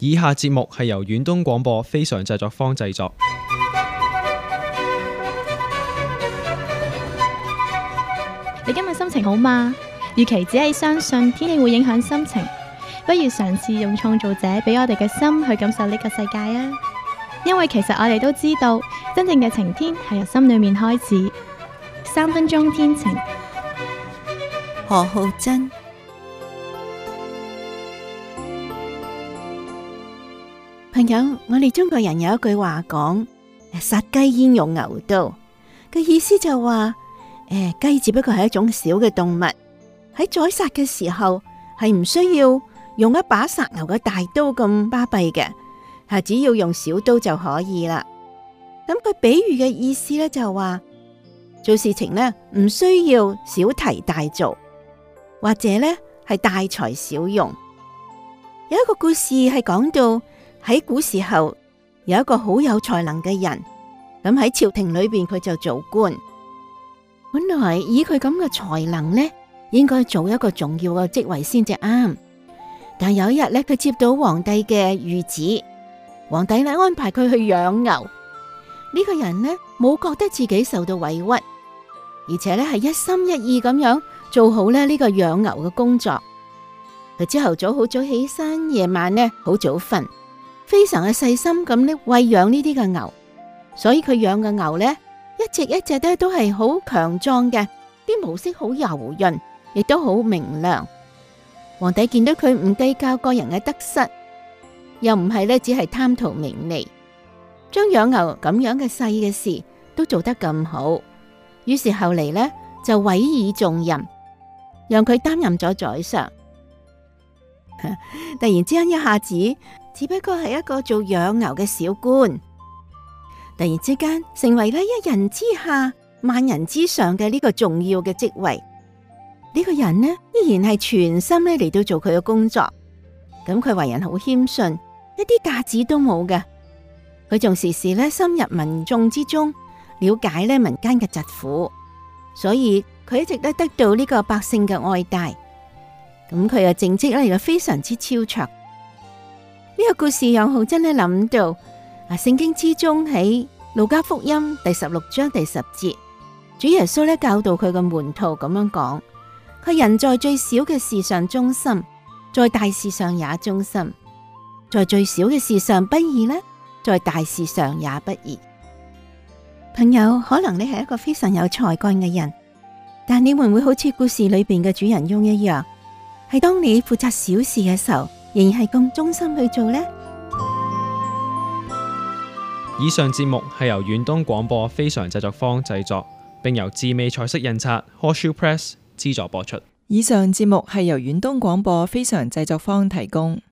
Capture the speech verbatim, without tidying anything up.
以下節目係由遠東廣播非常製作坊製作。 你今日心情好嗎？與其只係相信天氣會影響心情，不如嘗試用創造者俾我哋嘅心去感受呢個世界啊！因為其實我哋都知道，真正嘅晴天係由心裏面開始。三分鐘天晴， 何浩珍。朋友，我哋中國人有一句話講，殺雞焉用牛刀，嘅意思就話，誒，雞只不過係一種小嘅動物，喺宰殺嘅時候係唔需要用一把殺牛嘅大刀咁巴閉嘅，係只要用小刀就可以啦。咁佢比喻嘅意思咧就話，做事情呢唔需要小題大做，或者呢係大材小用。有一個故事係講到喺古時候有一個好有才能嘅人，咁喺朝廷裏邊佢就做官。本來以佢咁嘅才能呢，應該做一個重要嘅職位先至啱。但有一日呢，佢接到皇帝嘅諭旨，皇帝呢安排佢去養牛。呢個人呢冇覺得自己受到委屈，而且呢係一心一意咁樣做好咧呢個養牛嘅工作。佢朝頭早好早起身，夜晚呢好早瞓，非常嘅細心咁呢餵養呢啲嘅牛。所以佢養嘅牛呢，一隻一隻咧都係好強壯嘅，啲毛色好柔潤，亦都好明亮。皇帝見到佢唔計較個人嘅得失，又唔係咧只係貪圖名利，將養牛咁樣嘅細嘅事都做得咁好，於是後嚟呢，就委以重任，讓佢擔任咗宰相。突然之間一下子，只不過係一個做養牛嘅小官，突然之間成為咧一人之下萬人之上嘅呢個重要嘅職位。呢個人呢依然係全心咧嚟到做佢嘅工作，咁佢為人好謙遜，一啲架子都冇嘅。佢仲時時咧深入民眾之中，了解咧民間嘅疾苦，所以佢一直都得到呢個百姓嘅愛戴。咁佢嘅政績咧又非常之超卓。呢個故事讓浩珍咧諗到啊，聖經之中喺路加福音第十六章第十節，主耶穌咧教導佢嘅門徒咁樣講：佢人在最小嘅事上忠心，在大事上也忠心；在最小嘅事上不義呢，在大事上也不義。朋友，可能你係一個非常有才幹嘅人，但你會唔會好似故事裏邊嘅主人翁一樣，係當你負責小事嘅時候，仍然係咁忠心去做呢？ 以上節目係由遠東廣播非常製作坊製作，並由智美彩色印刷 Horseshoe Press 資助播出。 以上節目係由遠東廣播非常製作坊提供。